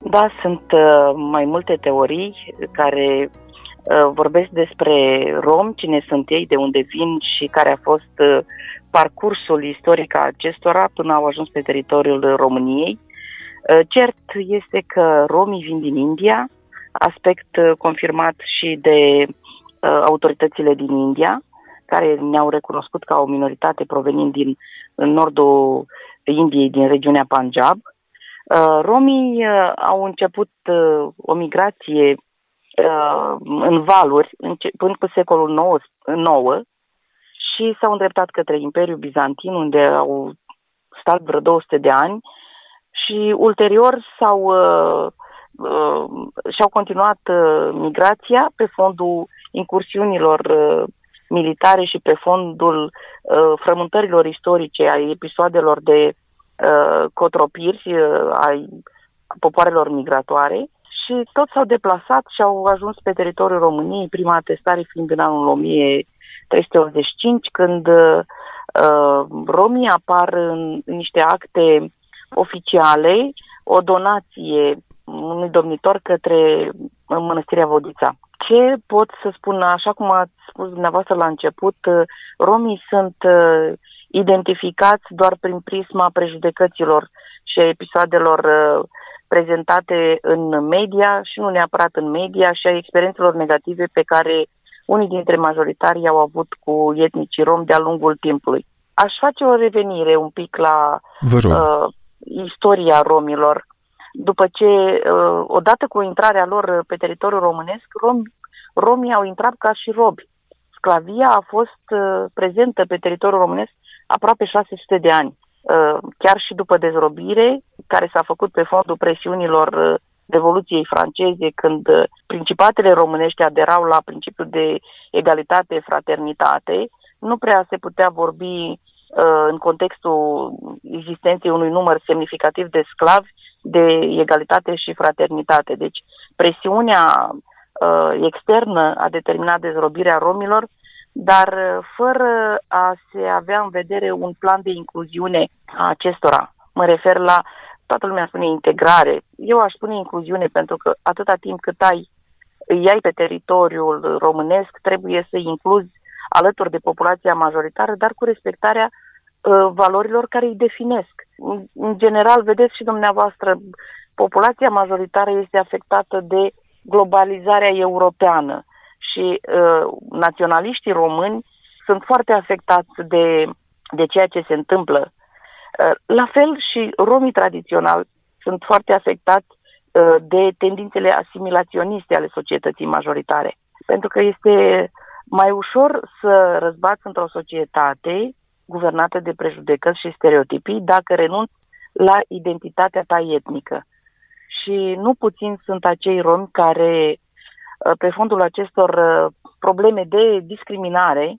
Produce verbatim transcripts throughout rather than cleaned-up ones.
Da, sunt uh, mai multe teorii care uh, vorbesc despre romi, cine sunt ei, de unde vin și care a fost uh, parcursul istoric al acestora până au ajuns pe teritoriul României. Uh, cert este că romii vin din India, aspect uh, confirmat și de uh, autoritățile din India, care ne-au recunoscut ca o minoritate provenind din nordul Indiei, din regiunea Punjab. Uh, romii uh, au început uh, o migrație uh, în valuri, începând cu secolul nouă și s-au îndreptat către Imperiul Bizantin, unde au stat vreo două sute de ani și ulterior s-au, uh, uh, și-au continuat uh, migrația pe fondul incursiunilor uh, militare și pe fondul uh, frământărilor istorice, ai episoadelor de uh, cotropiri uh, ai popoarelor migratoare și toți s-au deplasat și au ajuns pe teritoriul României, prima atestare fiind în anul o mie trei sute optzeci și cinci, când uh, romii apar în, în niște acte oficiale, o donație unui domnitor către Mănăstirea Vodița. Ce pot să spun, așa cum ați spus dumneavoastră la început, romii sunt uh, identificați doar prin prisma prejudecăților și episoadelor uh, prezentate în media și nu neapărat în media și a experiențelor negative pe care unii dintre majoritarii au avut cu etnicii romi de-a lungul timpului. Aș face o revenire un pic la uh, istoria romilor. După ce, uh, odată cu intrarea lor pe teritoriul românesc, rom, romii au intrat ca și robi. Sclavia a fost uh, prezentă pe teritoriul românesc aproape șase sute de ani. Uh, chiar și după dezrobire, care s-a făcut pe fondul presiunilor uh, Revoluției franceze, când uh, principatele românești aderau la principiul de egalitate, fraternitate, nu prea se putea vorbi uh, în contextul existenței unui număr semnificativ de sclavi de egalitate și fraternitate. Deci presiunea uh, externă a determinat dezrobirea romilor, dar uh, fără a se avea în vedere un plan de incluziune a acestora. Mă refer la, toată lumea spune integrare, eu aș spune incluziune, pentru că atâta timp cât ai, îi ai pe teritoriul românesc, trebuie să-i incluzi alături de populația majoritară, dar cu respectarea uh, valorilor care îi definesc. În, în general, vedeți și dumneavoastră, populația majoritară este afectată de globalizarea europeană și uh, naționaliștii români sunt foarte afectați de, de ceea ce se întâmplă. Uh, la fel și romii tradiționali sunt foarte afectați uh, de tendințele asimilaționiste ale societății majoritare. Pentru că este mai ușor să răzbați într-o societate guvernată de prejudecăți și stereotipii dacă renunți la identitatea ta etnică. Și nu puțin sunt acei romi care, pe fondul acestor probleme de discriminare,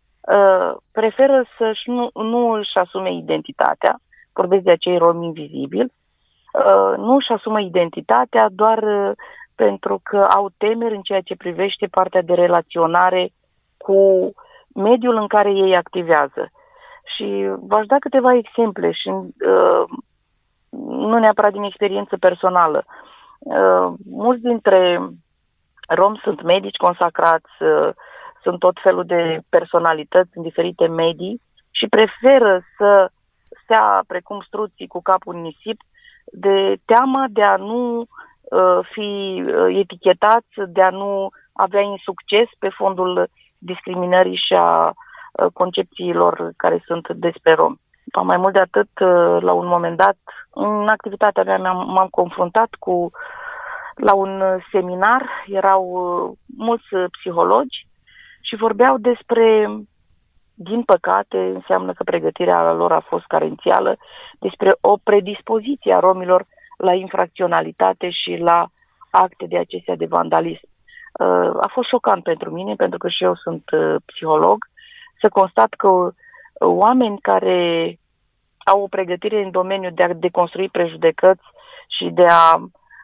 preferă să-și nu, nu își asume identitatea, vorbesc de acei romi invizibili, nu își asumă identitatea doar pentru că au temeri în ceea ce privește partea de relaționare cu mediul în care ei activează. Și v-aș da câteva exemple și uh, nu neapărat din experiență personală. Uh, mulți dintre romi sunt medici consacrați, uh, sunt tot felul de personalități în diferite medii și preferă să stea precum struții cu capul în nisip de teama de a nu uh, fi uh, etichetați, de a nu avea insucces pe fondul discriminării și a uh, concepțiilor care sunt despre romi. Mai mult de atât, uh, la un moment dat, în activitatea mea m-am, m-am confruntat cu, la un seminar, erau uh, mulți psihologi și vorbeau despre, din păcate, înseamnă că pregătirea lor a fost carențială, despre o predispoziție a romilor la infracționalitate și la acte de acestea de vandalism. A fost șocant pentru mine, pentru că și eu sunt psiholog, să constat că oameni care au o pregătire în domeniul de a deconstrui prejudecăți și de a,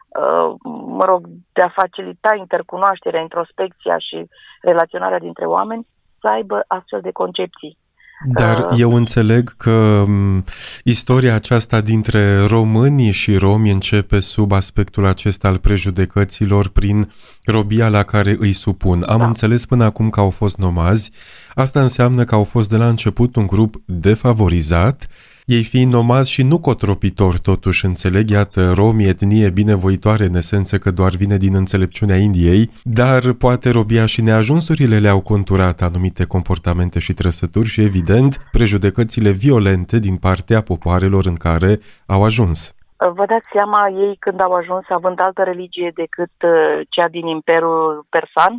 mă rog, de a facilita intercunoașterea, introspecția și relaționarea dintre oameni, să aibă astfel de concepții. Dar uh, eu înțeleg că m, istoria aceasta dintre români și romi începe sub aspectul acesta al prejudecăților prin robia la care îi supun. Am da. înțeles până acum că au fost nomazi. Asta înseamnă că au fost de la început un grup defavorizat, ei fiind nomazi și nu cotropitori, totuși înțeleg, iată, romi, etnie binevoitoare în esență că doar vine din înțelepciunea Indiei, dar poate robia și neajunsurile le-au conturat anumite comportamente și trăsături și, evident, prejudecățile violente din partea popoarelor în care au ajuns. Vă dați seama, ei când au ajuns având altă religie decât cea din Imperiul Persan,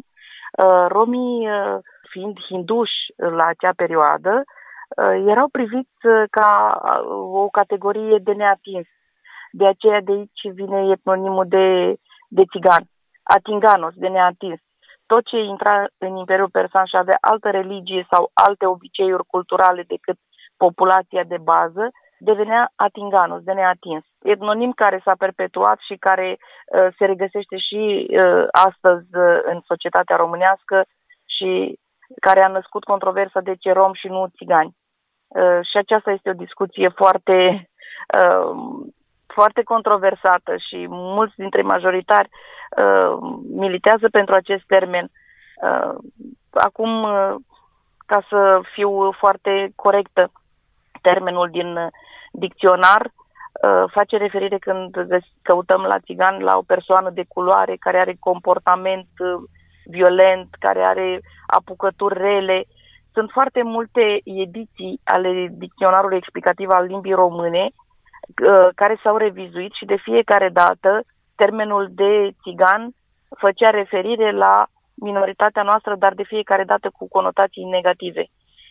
romii, fiind hinduși la acea perioadă, erau priviți ca o categorie de neatins. De aceea de aici vine etnonimul de, de țigan, atinganos, de neatins. Tot ce intra în Imperiul Persan și avea altă religie sau alte obiceiuri culturale decât populația de bază, devenea atinganos, de neatins. Etnonim care s-a perpetuat și care uh, se regăsește și uh, astăzi uh, în societatea românească și care a născut controversa de ce rom și nu țigani. Uh, și aceasta este o discuție foarte, uh, foarte controversată și mulți dintre majoritari uh, militează pentru acest termen. Uh, acum, uh, ca să fiu foarte corectă, termenul din dicționar uh, face referire când căutăm la țigan la o persoană de culoare care are comportament uh, violent, care are apucături rele. Sunt foarte multe ediții ale dicționarului explicativ al limbii române uh, care s-au revizuit și de fiecare dată termenul de țigan făcea referire la minoritatea noastră, dar de fiecare dată cu conotații negative.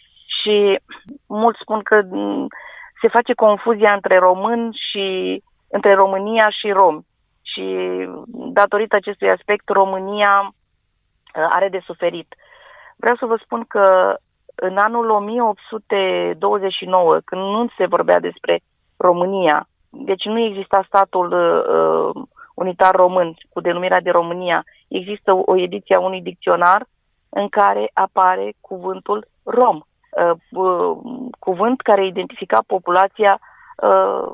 Și mulți spun că se face confuzia între român și între România și romi. Și datorită acestui aspect, România are de suferit. Vreau să vă spun că în anul o mie opt sute douăzeci și nouă, când nu se vorbea despre România, deci nu exista statul uh, unitar român cu denumirea de România, există o ediție a unui dicționar în care apare cuvântul rom. Uh, cuvânt care identifica populația uh,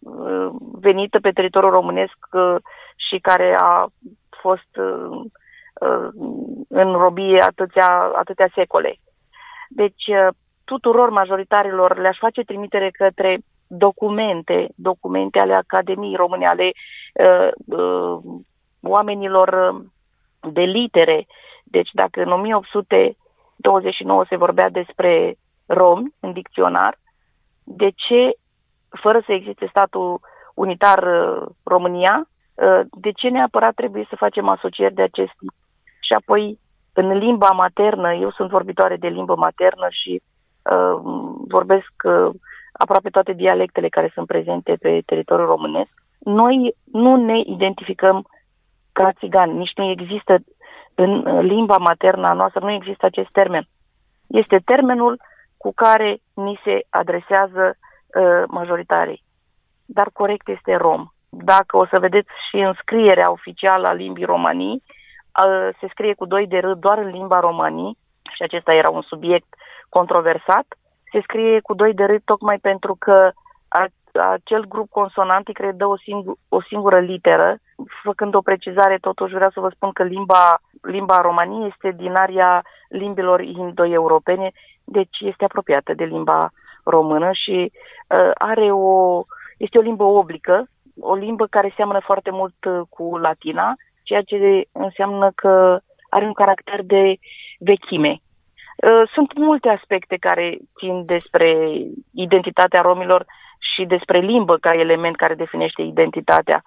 venită pe teritoriul românesc uh, și care a fost uh, uh, în robie atâția, atâtea secole. Deci uh, tuturor majoritarilor le-aș face trimitere către documente, documente ale Academiei Române, ale uh, uh, oamenilor de litere. Deci dacă în o mie opt sute douăzeci și nouă se vorbea despre romi în dicționar, de ce, fără să existe statul unitar uh, România, uh, de ce neapărat trebuie să facem asocieri de acest tip? Și apoi, în limba maternă, eu sunt vorbitoare de limbă maternă și uh, vorbesc uh, aproape toate dialectele care sunt prezente pe teritoriul românesc, noi nu ne identificăm ca țigani, nici nu există în limba maternă a noastră, nu există acest termen. Este termenul cu care ni se adresează uh, majoritarii. Dar corect este rom. Dacă o să vedeți și în scrierea oficială a limbii romanii, uh, se scrie cu doi de r doar în limba romanii, și acesta era un subiect controversat, se scrie cu doi de r tocmai pentru că a, acel grup consonantic redă o, singur, o singură literă. Făcând o precizare, totuși vreau să vă spun că limba, limba romanii este din aria limbilor indo-europene, deci este apropiată de limba română și uh, are o, este o limbă oblică, o limbă care seamănă foarte mult cu latina, ceea ce înseamnă că are un caracter de vechime. Sunt multe aspecte care țin despre identitatea romilor și despre limbă ca element care definește identitatea.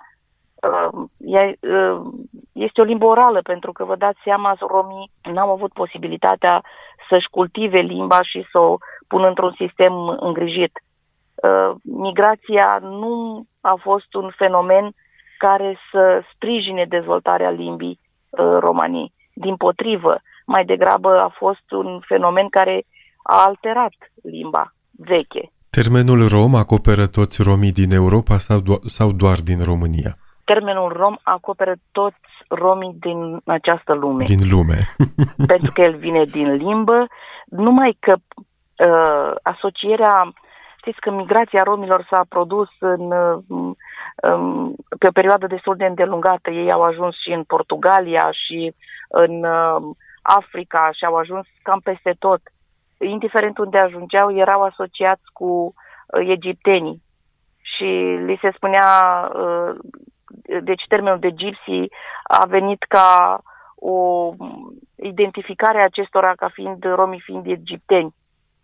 Este o limbă orală, pentru că vă dați seama, romii n-au avut posibilitatea să-și cultive limba și să o pună într-un sistem îngrijit. Migrația nu a fost un fenomen care să sprijine dezvoltarea limbii romanii. Dimpotrivă, mai degrabă a fost un fenomen care a alterat limba veche. Termenul rom acoperă toți romii din Europa sau, do- sau doar din România? Termenul rom acoperă toți romii din această lume. Din lume. Pentru că el vine din limbă, numai că uh, asocierea, știți că migrația romilor s-a produs în, um, um, pe o perioadă destul de îndelungată. Ei au ajuns și în Portugalia și în uh, Africa și au ajuns cam peste tot. Indiferent unde ajungeau, erau asociați cu uh, egiptenii. Și li se spunea, uh, deci termenul de gypsy a venit ca o identificare a acestora ca fiind romii fiind egipteni.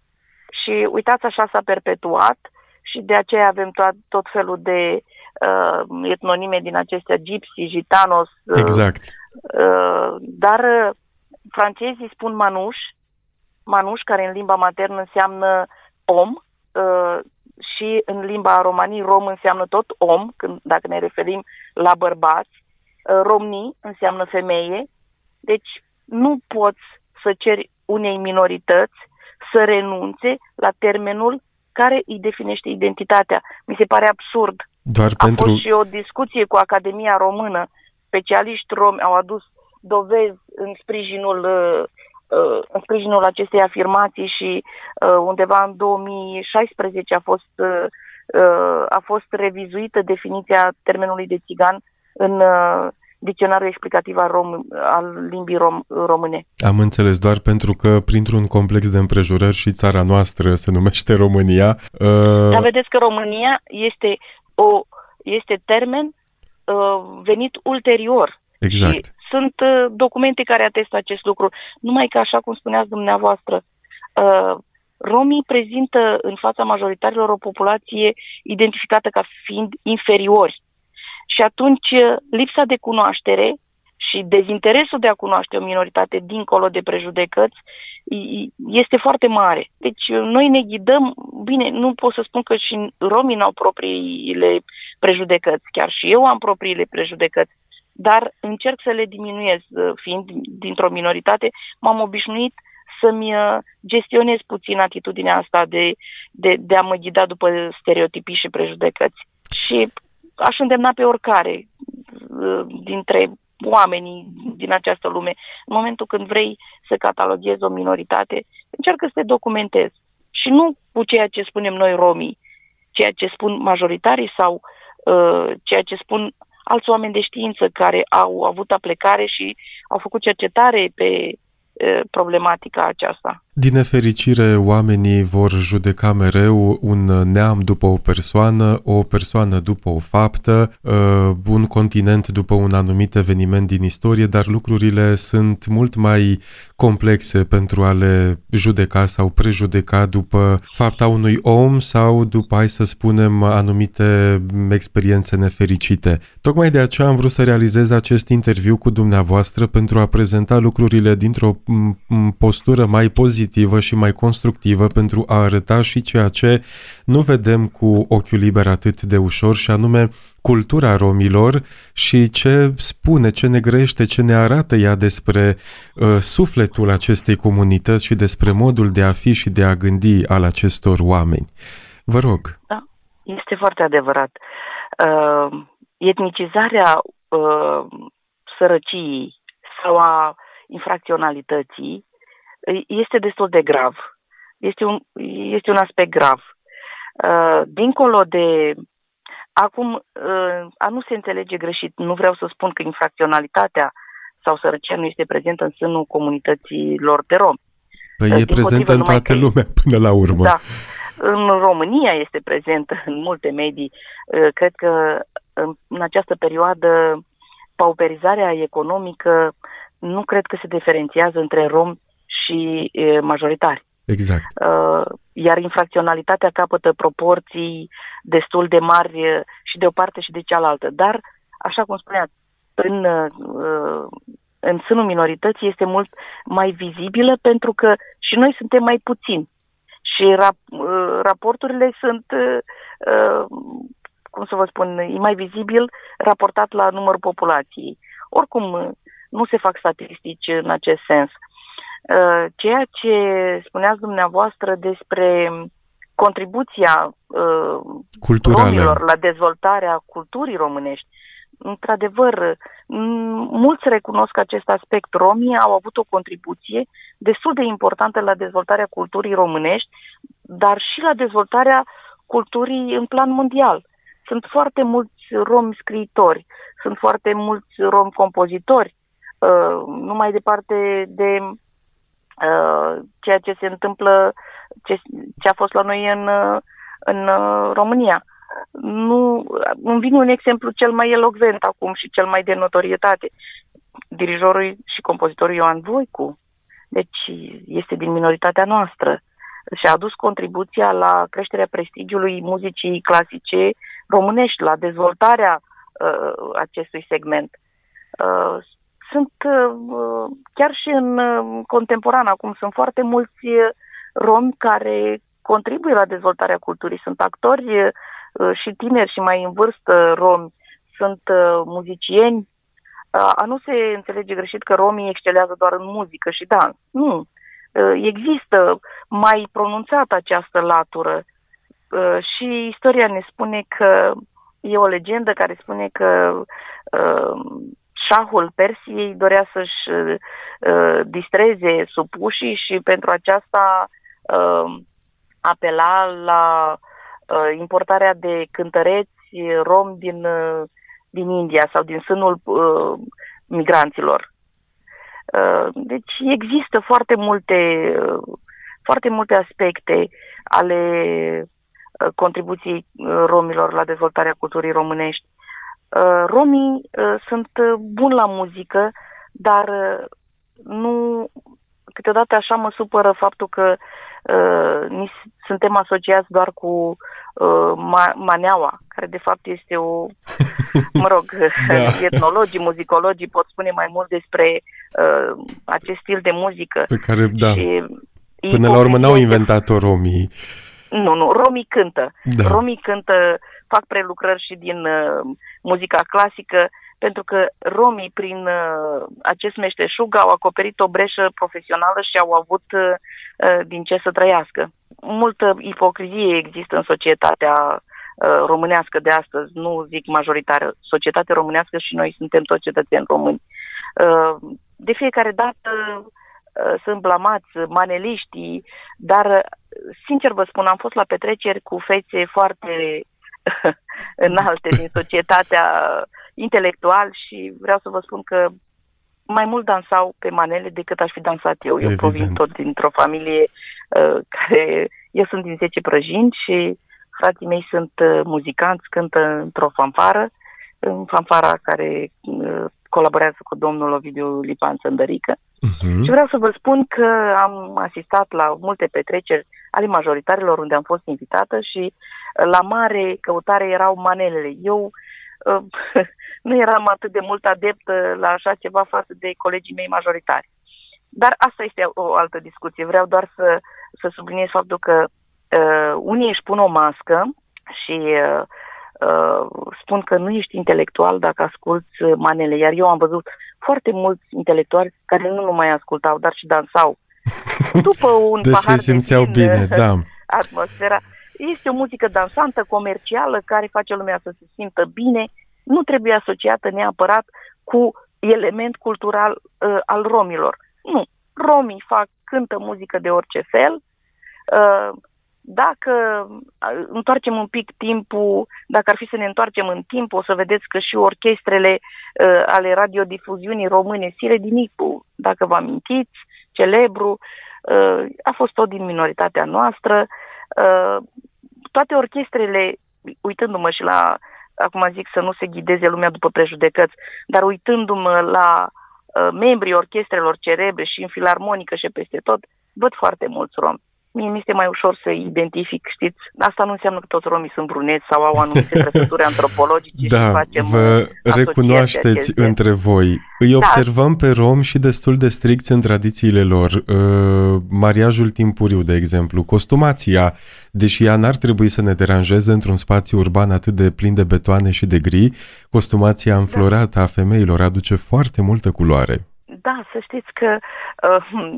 Și uitați, așa s-a perpetuat și de aceea avem tot, tot felul de uh, etnonime din acestea, gypsy, gitanos. Uh, exact. Uh, dar uh, francezii spun manuș, manuș care în limba maternă înseamnă om uh, și în limba romanii rom înseamnă tot om, când, dacă ne referim la bărbați. Uh, romni înseamnă femeie. Deci nu poți să ceri unei minorități să renunțe la termenul care îi definește identitatea. Mi se pare absurd. Doar A pentru... fost și o discuție cu Academia Română. Specialiști romi au adus dovezi în sprijinul, uh, în sprijinul acestei afirmații și uh, undeva în două mii șaisprezece a fost, uh, a fost revizuită definiția termenului de țigan în uh, dicționarul explicativ al, rom, al limbii rom, române. Am înțeles, doar pentru că printr-un complex de împrejurări și țara noastră se numește România. Uh... Dar vedeți că România este, o, este termen uh, venit ulterior. Exact. Și sunt uh, documente care atestă acest lucru. Numai că, așa cum spuneați dumneavoastră, uh, romii prezintă în fața majoritarilor o populație identificată ca fiind inferiori. Și atunci lipsa de cunoaștere și dezinteresul de a cunoaște o minoritate dincolo de prejudecăți este foarte mare. Deci noi ne ghidăm, bine, nu pot să spun că și romii n-au propriile prejudecăți, chiar și eu am propriile prejudecăți, dar încerc să le diminuez, fiind dintr-o minoritate, m-am obișnuit să-mi gestionez puțin atitudinea asta de, de, de a mă ghida după stereotipii și prejudecăți. Și aș îndemna pe oricare dintre oamenii din această lume, în momentul când vrei să cataloghezi o minoritate, încearcă să te documentezi. Și nu cu ceea ce spunem noi romii, ceea ce spun majoritarii sau uh, ceea ce spun alți oameni de știință care au avut aplecare și au făcut cercetare pe problematica aceasta. Din nefericire, oamenii vor judeca mereu un neam după o persoană, o persoană după o faptă, un continent după un anumit eveniment din istorie, dar lucrurile sunt mult mai complexe pentru a le judeca sau prejudeca după fapta unui om sau după, hai să spunem, anumite experiențe nefericite. Tocmai de aceea am vrut să realizez acest interviu cu dumneavoastră pentru a prezenta lucrurile dintr-o postură mai pozitivă și mai constructivă, pentru a arăta și ceea ce nu vedem cu ochiul liber atât de ușor, și anume cultura romilor și ce spune, ce ne grăiește, ce ne arată ea despre uh, sufletul acestei comunități și despre modul de a fi și de a gândi al acestor oameni. Vă rog. Da, este foarte adevărat. Uh, etnicizarea uh, sărăciei sau a infracționalității este destul de grav. Este un, este un aspect grav. Uh, dincolo de... Acum, uh, a nu se înțelege greșit, nu vreau să spun că infracționalitatea sau sărăcia nu este prezentă în sânul comunităților de romi. Păi uh, e prezentă în toată lumea, până la urmă. Da. În România este prezentă în multe medii. Uh, cred că în, în această perioadă pauperizarea economică nu cred că se diferențiază între romi și e, majoritari. Exact. Uh, iar infracționalitatea capătă proporții destul de mari și de o parte și de cealaltă. Dar, așa cum spuneați, în, uh, în sânul minorității este mult mai vizibilă pentru că și noi suntem mai puțini. Și rap- uh, raporturile sunt, uh, cum să vă spun, e mai vizibil raportat la numărul populației. Oricum, nu se fac statistici în acest sens. Ceea ce spuneați dumneavoastră despre contribuția culturală romilor la dezvoltarea culturii românești, într-adevăr, mulți recunosc acest aspect. Romii au avut o contribuție destul de importantă la dezvoltarea culturii românești, dar și la dezvoltarea culturii în plan mondial. Sunt foarte mulți romi scriitori, sunt foarte mulți romi compozitori, uh, nu mai departe de uh, ceea ce se întâmplă, ce, ce a fost la noi în, în România. Nu, îmi vine un exemplu cel mai elocvent acum și cel mai de notorietate. Dirijorul și compozitorul Ioan Voicu, deci este din minoritatea noastră, și-a adus contribuția la creșterea prestigiului muzicii clasice românești, la dezvoltarea uh, acestui segment. Uh, sunt uh, chiar și în uh, contemporan acum, sunt foarte mulți romi care contribuie la dezvoltarea culturii. Sunt actori uh, și tineri și mai în vârstă romi, sunt uh, muzicieni. Uh, a nu se înțelege greșit că romii excelează doar în muzică și dans. Nu. Uh, există mai pronunțat această latură uh, și istoria ne spune că e o legendă care spune că uh, șahul Persiei dorea să-și uh, distreze supușii și pentru aceasta uh, apela la uh, importarea de cântăreți romi din, uh, din India sau din sânul uh, migranților. Uh, deci există foarte multe, uh, foarte multe aspecte ale uh, contribuției uh, romilor la dezvoltarea culturii românești. Uh, romii uh, sunt buni la muzică, dar uh, nu, câteodată așa mă supără faptul că uh, ni, suntem asociați doar cu uh, ma, maneaua, care de fapt este o, mă rog, da. Etnologii, muzicologii pot spune mai mult despre uh, acest stil de muzică. Pe care, da, și până la urmă n-au inventat-o romii. Nu, nu, romii cântă. Da. Romii cântă, fac prelucrări și din uh, muzica clasică, pentru că romii, prin uh, acest meșteșug, au acoperit o breșă profesională și au avut uh, din ce să trăiască. Multă ipocrizie există în societatea uh, românească de astăzi, nu zic majoritară, societatea românească și noi suntem toți cetățeni români. Uh, de fiecare dată uh, sunt blamați maneliștii, dar, sincer vă spun, am fost la petreceri cu fețe foarte înalte din societatea intelectual și vreau să vă spun că mai mult dansau pe manele decât aș fi dansat eu. Eu Evident. Provin tot dintr-o familie uh, care... Eu sunt din zece prăjini și frații mei sunt uh, muzicanți, cântă într-o fanfară, în fanfara care uh, colaborează cu domnul Ovidiu Lipan Țăndărică. Uh-huh. Și vreau să vă spun că am asistat la multe petreceri ale majoritarilor unde am fost invitată și la mare căutare erau manelele. Eu uh, nu eram atât de mult adeptă la așa ceva față de colegii mei majoritari. Dar asta este o altă discuție. Vreau doar să, să subliniez faptul că uh, unii își pun o mască și uh, uh, spun că nu ești intelectual dacă asculți manele. Iar eu am văzut foarte mulți intelectuali care nu numai ascultau, dar și dansau. După un deci pahar se simțeau de vin, bine, da. Atmosfera. Este o muzică dansantă, comercială, care face lumea să se simtă bine. Nu trebuie asociată neapărat cu element cultural uh, al romilor. Nu. Romii fac, cântă muzică de orice fel. Uh, dacă întoarcem un pic timpul, dacă ar fi să ne întoarcem în timp, o să vedeți că și orchestrele uh, ale radiodifuziunii române, Sire Dinicu, dacă vă amintiți, celebru, uh, a fost tot din minoritatea noastră. Uh, toate orchestrele, uitându-mă și la, acum zic să nu se ghideze lumea după prejudecăți, dar uitându-mă la uh, membrii orchestrelor cerebre și în filarmonică și peste tot, văd foarte mulți romi. Mie mi este mai ușor să identific, știți? Asta nu înseamnă că toți romii sunt bruneți sau au anumite trăsături antropologice. Da, și facem vă recunoașteți aceste. Între voi. Îi observăm da. Pe romi și destul de stricți în tradițiile lor. Uh, mariajul timpuriu, de exemplu, costumația, deși ea n-ar trebui să ne deranjeze într-un spațiu urban atât de plin de betoane și de gri, costumația înflorată da. A femeilor aduce foarte multă culoare. Da, să știți că... Uh,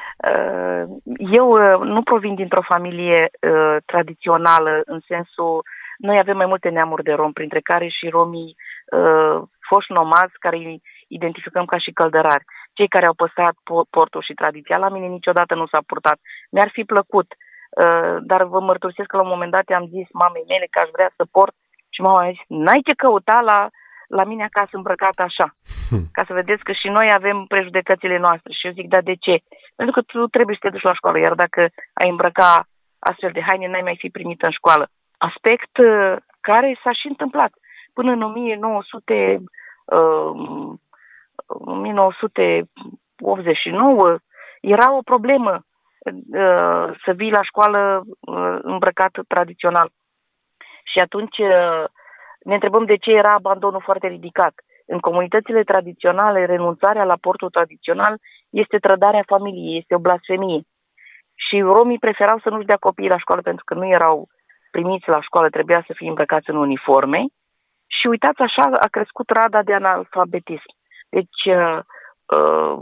Eu nu provin dintr-o familie uh, tradițională, în sensul, noi avem mai multe neamuri de romi, printre care și romii uh, foști nomazi care îi identificăm ca și căldărari, cei care au păstrat portul și tradiția. La mine niciodată nu s-a purtat. Mi-ar fi plăcut, dar vă mărturisesc că la un moment dat am zis mamei mele că aș vrea să port și mama a zis, n-ai ce căuta la, la mine acasă îmbrăcată așa. Ca să vedeți că și noi avem prejudecățile noastre. Și eu zic, dar de ce? Pentru că tu trebuie să te duci la școală, iar dacă ai îmbrăca astfel de haine, n-ai mai fi primit în școală. Aspect uh, care s-a și întâmplat. Până în o mie nouă sute, uh, o mie nouă sute optzeci și nouă era o problemă uh, să vii la școală uh, îmbrăcat tradițional. Și atunci uh, ne întrebăm de ce era abandonul foarte ridicat. În comunitățile tradiționale, renunțarea la portul tradițional este trădarea familiei, este o blasfemie. Și romii preferau să nu-și dea copiii la școală pentru că nu erau primiți la școală, trebuia să fie îmbrăcați în uniforme. Și uitați, așa a crescut rada de analfabetism. Deci, uh, uh,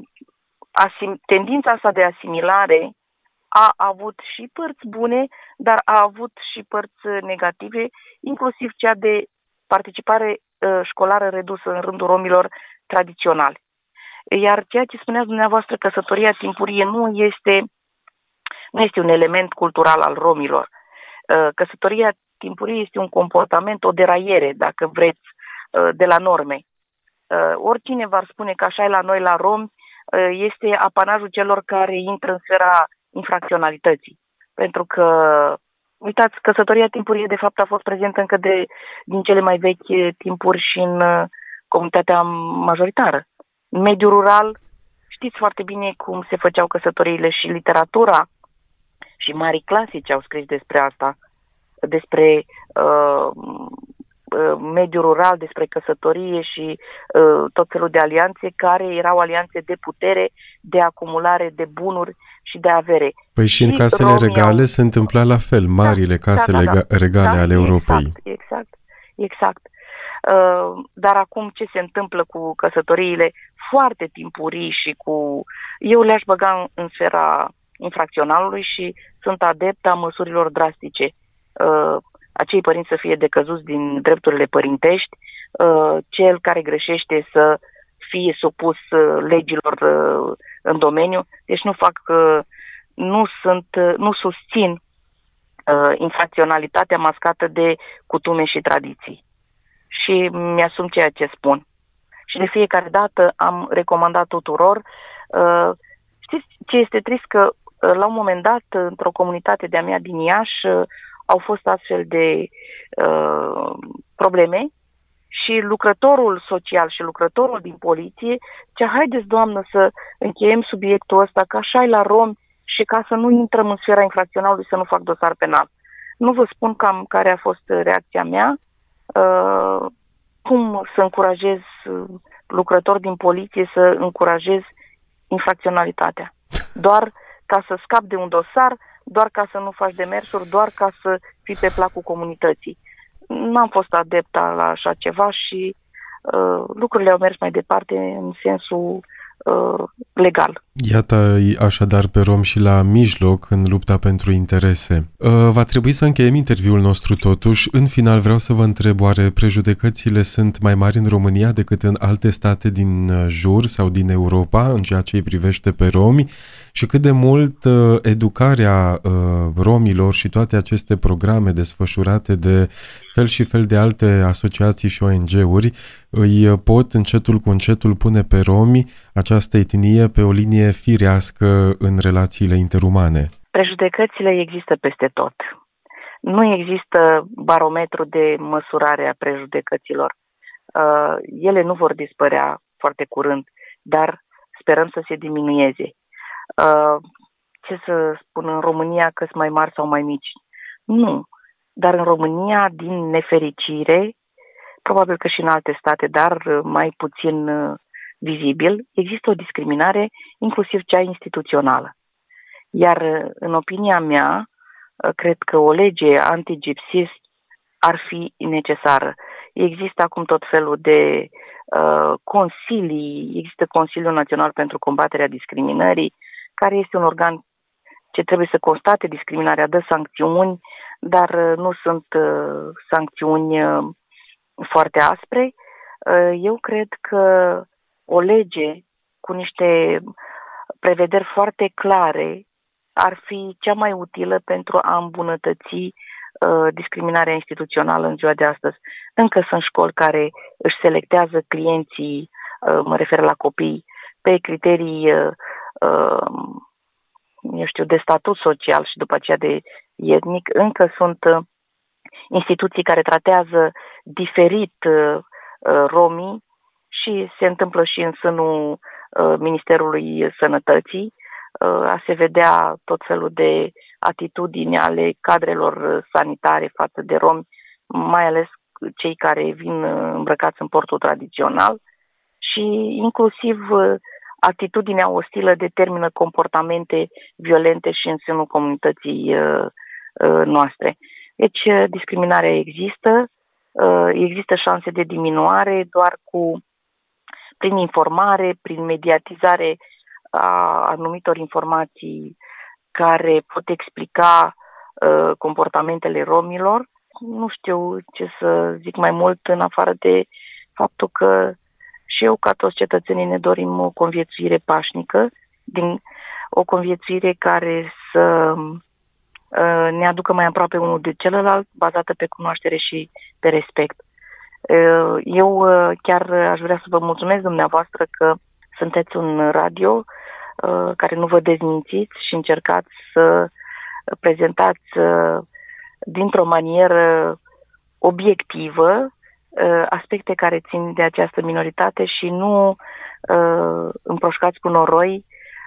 asim- tendința asta de asimilare a avut și părți bune, dar a avut și părți negative, inclusiv cea de participare uh, școlară redusă în rândul romilor tradiționali. Iar ceea ce spuneați dumneavoastră, căsătoria timpurie nu este, nu este un element cultural al romilor. Uh, căsătoria timpurie este un comportament, o deraiere, dacă vreți, uh, de la norme. Uh, oricine v-ar spune că așa e la noi, la romi, uh, este apanajul celor care intră în sfera infracționalității. Pentru că, uitați, căsătoria timpurie de fapt a fost prezentă încă de, din cele mai vechi timpuri și în uh, comunitatea majoritară. În mediul rural, știți foarte bine cum se făceau căsătoriile și literatura și mari clasici au scris despre asta, despre uh, uh, mediul rural, despre căsătorie și uh, tot felul de alianțe care erau alianțe de putere, de acumulare de bunuri și de avere. Păi și, și în casele regale au... se întâmpla la fel, marile da, case da, da, da. regale da, ale Europei. Exact, exact, exact. Uh, dar acum ce se întâmplă cu căsătoriile foarte timpurii și cu... Eu le-aș băga în, în sfera infracționalului și sunt adept a măsurilor drastice. Uh, acei părinți să fie decăzuți din drepturile părintești, uh, cel care greșește să fie supus uh, legilor uh, în domeniu. Deci nu fac, uh, nu sunt, uh, nu susțin uh, infracționalitatea mascată de cutume și tradiții. Și mi-asum ceea ce spun. Și de fiecare dată am recomandat tuturor. Uh, știți ce este trist? Că uh, la un moment dat, într-o comunitate de-a mea din Iași, uh, au fost astfel de uh, probleme și lucrătorul social și lucrătorul din poliție zicea, haideți, doamnă, să încheiem subiectul ăsta, că așa e la romi și ca să nu intrăm în sfera infracționalului, să nu fac dosar penal. Nu vă spun cam care a fost reacția mea, uh, cum să încurajez lucrători din poliție să încurajez infracționalitatea. Doar ca să scapi de un dosar, doar ca să nu faci demersuri, doar ca să fii pe placul comunității. N-am fost adepta la așa ceva și uh, lucrurile au mers mai departe în sensul uh, legal. Iată așadar pe rom și la mijloc în lupta pentru interese. Uh, va trebui să încheiem interviul nostru totuși. În final vreau să vă întreb, oare prejudecățile sunt mai mari în România decât în alte state din jur sau din Europa în ceea ce îi privește pe romi? Și cât de mult uh, educarea uh, romilor și toate aceste programe desfășurate de fel și fel de alte asociații și O N G-uri îi pot încetul cu încetul pune pe romi, această etnie, pe o linie firească în relațiile interumane? Prejudecățile există peste tot. Nu există barometru de măsurare a prejudecăților. Uh, ele nu vor dispărea foarte curând, dar sperăm să se diminueze. Uh, ce să spun, în România că sunt mai mari sau mai mici? Nu. Dar în România, din nefericire, probabil că și în alte state, dar mai puțin uh, vizibil, există o discriminare, inclusiv cea instituțională. Iar uh, în opinia mea, uh, cred că o lege anti-gypsist ar fi necesară. Există acum tot felul de uh, consilii, există Consiliul Național pentru Combaterea Discriminării, care este un organ ce trebuie să constate discriminarea, dă sancțiuni, dar uh, nu sunt uh, sancțiuni uh, foarte aspre. Eu cred că o lege cu niște prevederi foarte clare ar fi cea mai utilă pentru a îmbunătăți uh, discriminarea instituțională în ziua de astăzi. Încă sunt școli care își selectează clienții, uh, mă refer la copii, pe criterii uh, uh, eu știu, de statut social și după aceea de etnic. Încă sunt uh, instituții care tratează diferit uh, uh, romii și se întâmplă și în sânul uh, Ministerului Sănătății a se vedea tot felul de atitudini ale cadrelor sanitare față de romi, mai ales cei care vin îmbrăcați în portul tradițional, și inclusiv atitudinea ostilă determină comportamente violente și în sânul comunității noastre. Deci discriminarea există, există șanse de diminuare doar cu prin informare, prin mediatizare a anumitor informații care pot explica uh, comportamentele romilor. Nu știu ce să zic mai mult în afară de faptul că și eu, ca toți cetățenii, ne dorim o conviețuire pașnică, din, o conviețuire care să uh, ne aducă mai aproape unul de celălalt, bazată pe cunoaștere și pe respect. Uh, eu uh, chiar aș vrea să vă mulțumesc dumneavoastră că sunteți un radio care nu vă dezmințiți și încercați să prezentați dintr-o manieră obiectivă aspecte care țin de această minoritate și nu împroșcați cu noroi,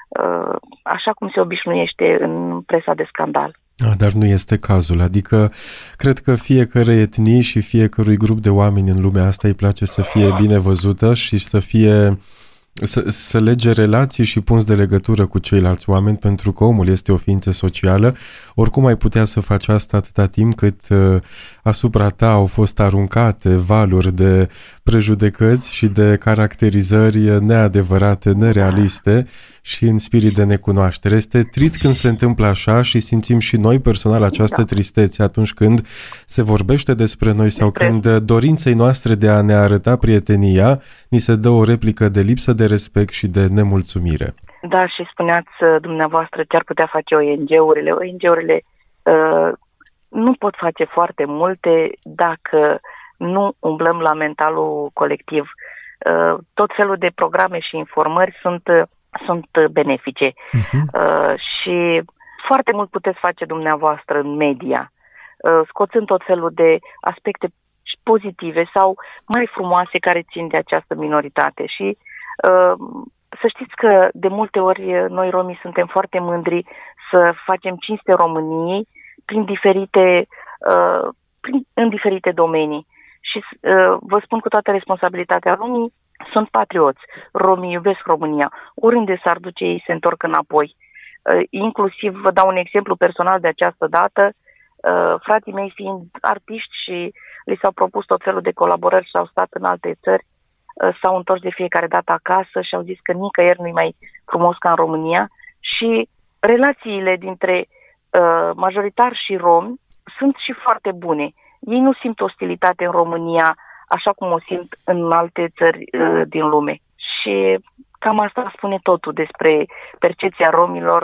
așa cum se obișnuiește în presa de scandal. A, dar nu este cazul, adică cred că fiecare etnie și fiecărui grup de oameni în lumea asta îi place să fie bine văzută și să fie Să, să lege relații și punți de legătură cu ceilalți oameni, pentru că omul este o ființă socială. Oricum ai putea să faci asta atâta timp cât uh, asupra ta au fost aruncate valuri de prejudecăți și de caracterizări neadevărate, nerealiste și în spirit de necunoaștere. Este trist când se întâmplă așa și simțim și noi personal această da. tristețe atunci când se vorbește despre noi sau când dorinței noastre de a ne arăta prietenia ni se dă o replică de lipsă de respect și de nemulțumire. Da, și spuneați dumneavoastră ce ar putea face O N G-urile. O N G-urile uh, nu pot face foarte multe dacă nu umblăm la mentalul colectiv. Uh, tot felul de programe și informări sunt, sunt benefice. Uh-huh. Uh, și foarte mult puteți face dumneavoastră în media, uh, scoțând tot felul de aspecte pozitive sau mai frumoase care țin de această minoritate. Și uh, să știți că de multe ori noi romii suntem foarte mândri să facem cinste României prin diferite, uh, prin, în diferite domenii. Și uh, vă spun cu toată responsabilitatea, romii sunt patrioți, romii iubesc România, oriunde s-ar duce ei se întorc înapoi. Uh, inclusiv vă dau un exemplu personal de această dată, uh, frații mei fiind artiști și li s-au propus tot felul de colaborări și au stat în alte țări, uh, s-au întors de fiecare dată acasă și au zis că nicăieri nu-i mai frumos ca în România și relațiile dintre uh, majoritari și romi sunt și foarte bune. Ei nu simt ostilitate în România așa cum o simt în alte țări uh, din lume. Și cam asta spune totul despre percepția romilor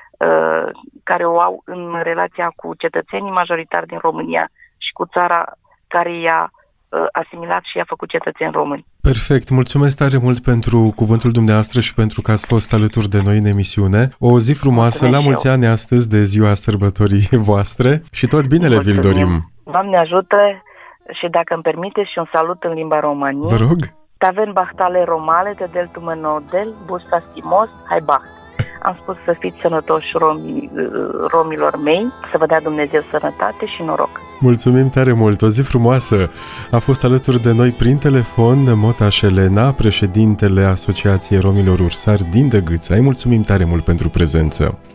uh, care o au în relația cu cetățenii majoritari din România și cu țara care i-a uh, asimilat și i-a făcut cetățeni români. Perfect, mulțumesc tare mult pentru cuvântul dumneavoastră și pentru că ați fost alături de noi în emisiune. O zi frumoasă, mulțumesc, la mulți ani astăzi de ziua sărbătorii voastre și tot binele vi-l dorim. Doamne ajută și dacă îmi permiteți și un salut în limba română. Vă rog. Taven bahtale romale de del tumenodel, busta stimos, hai baht. Am spus să fiți sănătoși romii, romilor mei, să vă dea Dumnezeu sănătate și noroc. Mulțumim tare mult, o zi frumoasă! A fost alături de noi prin telefon Motaș Elena, președintele Asociației Romilor Ursari din Dăgâța. Îi mulțumim tare mult pentru prezență!